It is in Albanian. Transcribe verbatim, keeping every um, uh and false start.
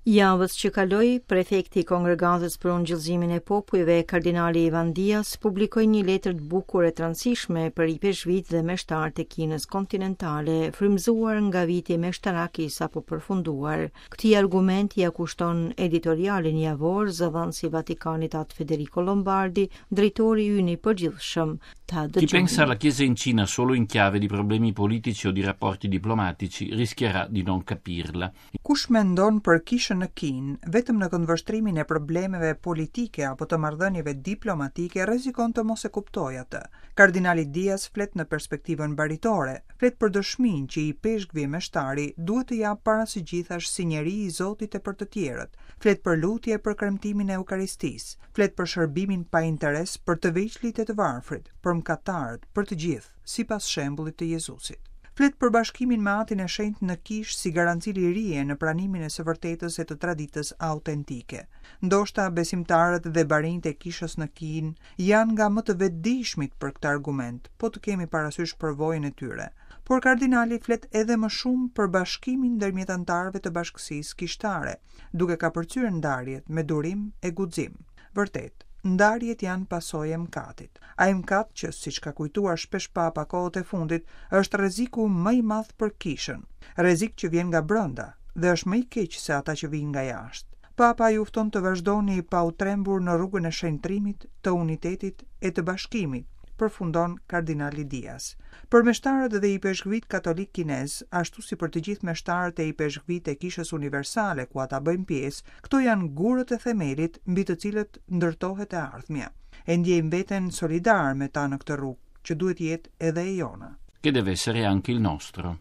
Javës që kaloi, prefekti i Kongregatës për Ungjillëzimin e Popujve, kardinali Ivan Dias, publikoi një letër të bukur e të rëndësishme për i peshqvit dhe meshtarët e Kinës kontinentale, frymëzuar nga viti meshtarak i sapo përfunduar. Këtij argumenti ja kushton editorialin javor zëdhënësi i Vatikanit atë Federico Lombardi, drejtori i ynë i përgjithshëm. Chi pensa alla Chiesa in Cina solo in chiave di problemi politici o di rapporti diplomatici rischierà di non capirla. Kush mendon për kishën në Kinë vetëm në këndvështrimin e problemeve politike apo të marrëdhënieve diplomatike rrezikon të mos e kuptojë atë. Kardinali Dias flet në perspektivën baritore, flet për dëshminë që i peshqvi meshtari duhet të jap para së gjithash si njeri i Zotit e për të tjerët, flet për lutje për kremtimin e Eukaristisë, flet për shërbimin pa interes për të veçlit e të varfrit, për mkatarët, për të gjithë, sipas shembullit të Jezusit. Flet për bashkimin me atin e shenjtë në kishë si garanci lirie në pranimin e së vërtetës e të traditës autentike. Ndoshta besimtarët dhe barinjtë e kishës në Kinë janë nga më të vetëdijshmit për këtë argument, po të kemi parasysh përvojën e tyre. Por kardinali flet edhe më shumë për bashkimin ndërmjet anëtarëve të bashkësisë kishtare, duke ka përcyer ndarjet me durim e guxim. Vërtet, ndarjet janë pasojë e mkatit. Ai mkat që, siç ka kujtuar shpesh Papa kohët e fundit, është rreziku më i madh për kishën. Rrezik që vjen nga brenda dhe është më i keq se ata që vijnë nga jashtë. Papa ju fton të vazhdoni pa u trembur në rrugën e shenjtrimit, të unitetit e të bashkimit, përfundon kardinali Dias. Për meshtarët dhe i peshqvit katolik kinez, ashtu si për të gjithë meshtarët e i peshqvit e kishës universale ku ata bëjnë pjesë, këto janë gurët e themelit mbi të cilët ndërtohet e ardhmja. E ndjejmë veten solidar me ta në këtë rrugë, që duhet jetë edhe e jona. Che deve essere anche il nostro.